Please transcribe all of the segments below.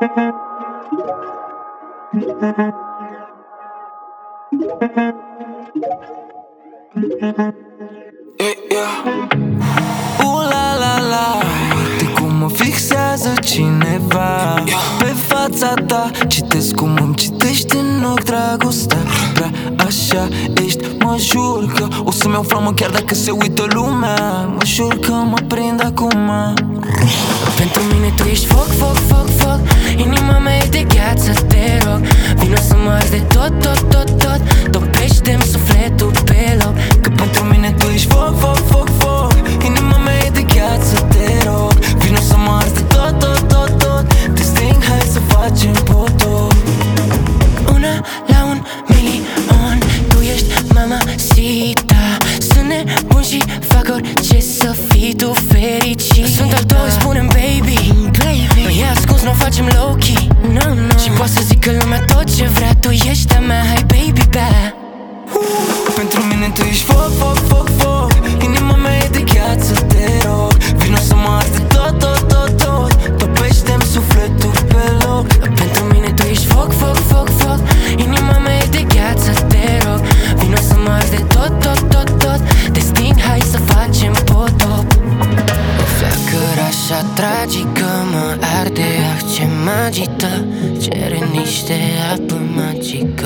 La la la, uite cum mă fixează cineva pe fața ta. Citesc cum îmi citești în ochi dragostea. Prea așa ești, mă jur că o să-mi iau flamă chiar dacă se uită lumea. Mă jur că mă prind acum. Pentru mine tu ești foc, foc, foc, foc. Inima mea e de gheață, te rog. Vino să mă arzi de tot, tot, tot, tot. Topește-mi sufletul pe loc. Că pentru mine tu ești foc, foc, foc, foc. Inima mea e de gheață, te rog. Vino să mă arzi de tot, tot, tot, tot. Te sting, hai să facem potop. Una la un milion, tu ești mamacita. Sunt nebun și fac orice să fii tu fericit. Sunt al tău, îi spunem baby, baby. Noi e ascuns, n-o facem low-key, no, no. Și poate să zică lumea tot ce vrea. Tu ești a mea, hai baby back. Pentru mine tu ești foc, foc, foc, foc. Inima mea e de gheață, te rog. Vino să mă arzi de tot, tot, tot, tot. Topește-mi sufletul pe loc. Pentru mine tu ești foc, foc, foc, foc. Inima mea e de gheață, te rog. Vino să mă arzi de tot, tot, tot, tot. Te sting, hai să facem potop. O flacără așa tragică mă arde, ah ce magită. Cere niște apă magică.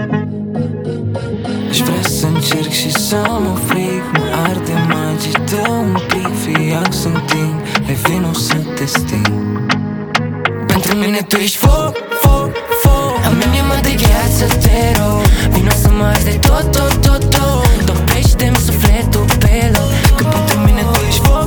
Aș vrea să încerc și să mă fric. Mă arde, mă agită un pic. Fie să întind, hai vino să te sting. Pentru mine tu ești foc, foc, foc. Am inima de gheață, te rog. Vino să mă arzi de tot, tot, tot, tot. Topește-mi sufletul pe loc. Că pentru mine tu ești foc,